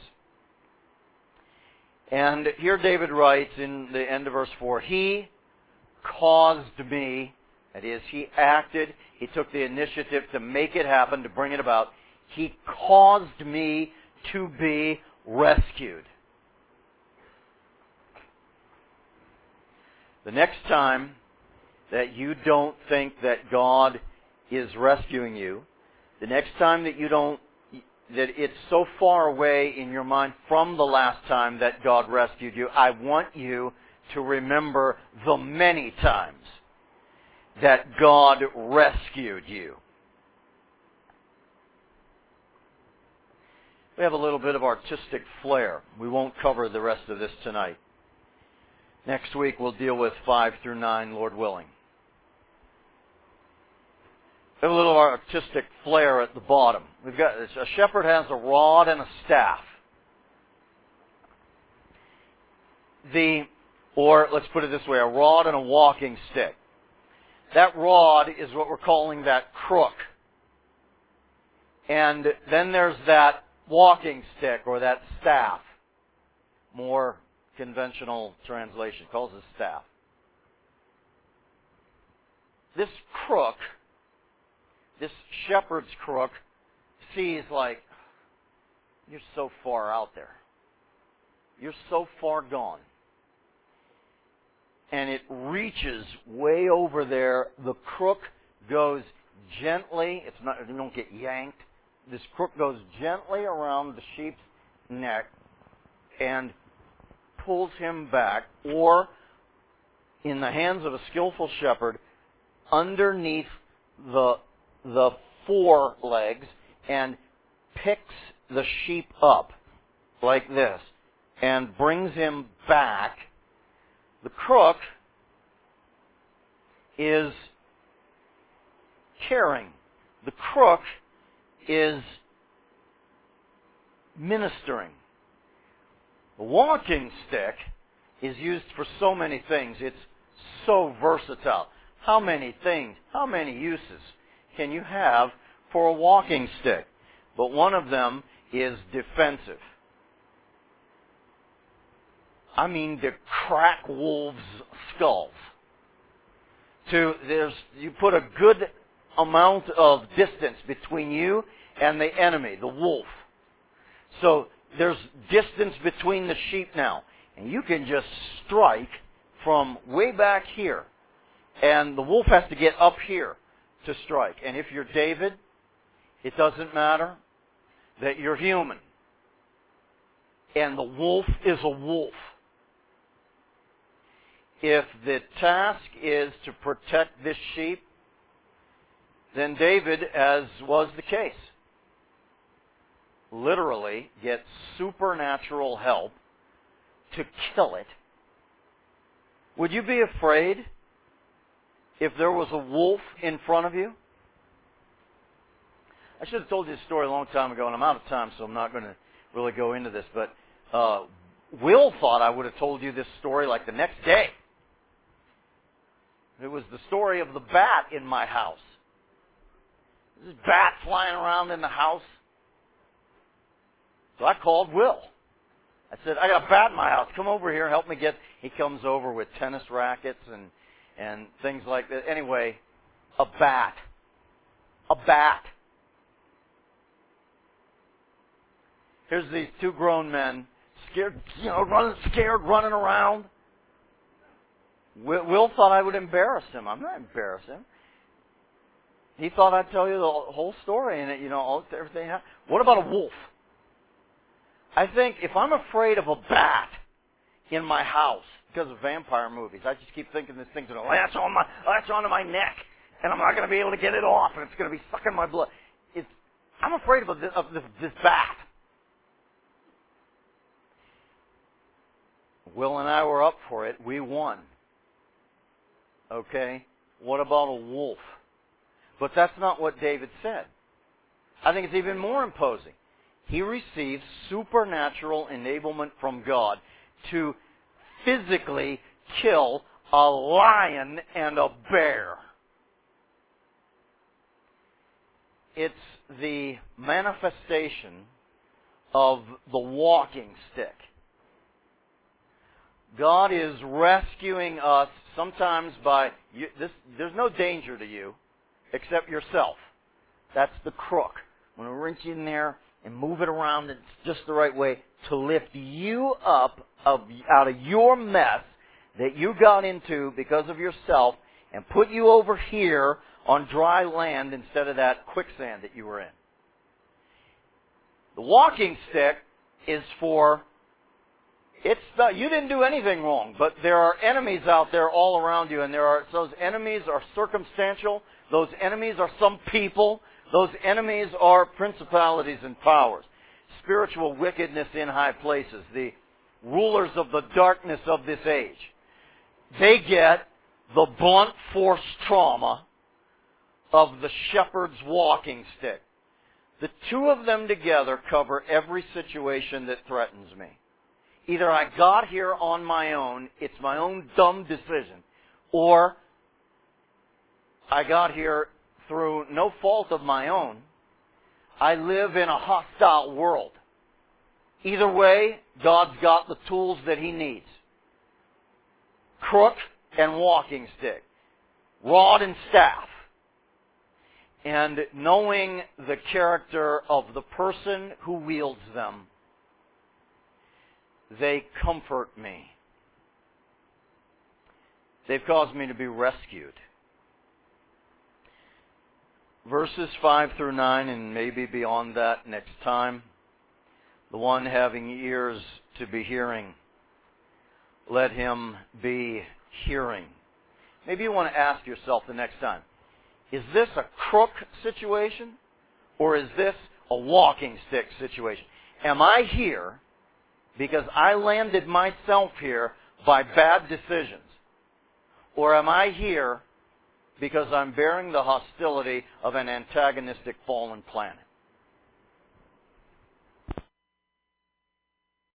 And here David writes in the end of verse four, He caused me, that is, He acted, He took the initiative to make it happen, to bring it about. He caused me to be rescued. The next time that you don't think that God is rescuing you, the next time that you don't, that it's so far away in your mind from the last time that God rescued you, I want you to remember the many times that God rescued you. We have a little bit of artistic flair. We won't cover the rest of this tonight. Next week we'll deal with five through nine, Lord willing. We have a little artistic flair at the bottom. We've got a shepherd has a rod and a staff. The, or let's put it this way, a rod and a walking stick. That rod is what we're calling that crook. And then there's that walking stick or that staff. More conventional translation calls it staff. This crook, this shepherd's crook, sees like, you're so far out there. You're so far gone. And it reaches way over there. The crook goes gently, it's not, you don't get yanked. This crook goes gently around the sheep's neck and pulls him back, or in the hands of a skillful shepherd, underneath the the forelegs, and picks the sheep up like this and brings him back. The crook is caring. The crook is ministering. The walking stick is used for so many things. It's so versatile. How many things, how many uses can you have for a walking stick? But one of them is defensive. I mean to crack wolves' skulls. To there's you put a good amount of distance between you and the enemy, the wolf. So there's distance between the sheep now. And you can just strike from way back here. And the wolf has to get up here to strike. And if you're David, it doesn't matter that you're human. And the wolf is a wolf. If the task is to protect this sheep, then David, as was the case, literally gets supernatural help to kill it. Would you be afraid if there was a wolf in front of you? I should have told you this story a long time ago, and I'm out of time, so I'm not going to really go into this. But uh, Will thought I would have told you this story like the next day. It was the story of the bat in my house. There's this bat flying around in the house. So I called Will. I said, I got a bat in my house. Come over here, help me get... He comes over with tennis rackets and, and things like that. Anyway, a bat. A bat. Here's these two grown men, scared, you know, running, scared, running around. Will, Will thought I would embarrass him. I'm not embarrassing him. He thought I'd tell you the whole story and, you know, all, everything. What about a wolf? I think if I'm afraid of a bat in my house because of vampire movies, I just keep thinking this thing's going to latch on my latch onto my neck, and I'm not going to be able to get it off, and it's going to be sucking my blood. It's, I'm afraid of, a, of this, this bat. Will and I were up for it. We won. Okay? What about a wolf? But that's not what David said. I think it's even more imposing. He receives supernatural enablement from God to physically kill a lion and a bear. It's the manifestation of the walking stick. God is rescuing us sometimes by... You, this, there's no danger to you except yourself. That's the crook. I'm going to reach in there and move it around in just the right way to lift you up of, out of your mess that you got into because of yourself and put you over here on dry land instead of that quicksand that you were in. The walking stick is for... It's not, you didn't do anything wrong, but there are enemies out there all around you, and there are those enemies are circumstantial. Those enemies are some people. Those enemies are principalities and powers, spiritual wickedness in high places, the rulers of the darkness of this age. They get the blunt force trauma of the shepherd's walking stick. The two of them together cover every situation that threatens me. Either I got here on my own, it's my own dumb decision, or I got here through no fault of my own. I live in a hostile world. Either way, God's got the tools that He needs. Crook and walking stick. Rod and staff. And knowing the character of the person who wields them, they comfort me. They've caused me to be rescued. Verses five through nine, and maybe beyond that next time. The one having ears to be hearing, let him be hearing. Maybe you want to ask yourself the next time, is this a crook situation or is this a walking stick situation? Am I here because I landed myself here by bad decisions? Or am I here because I'm bearing the hostility of an antagonistic fallen planet?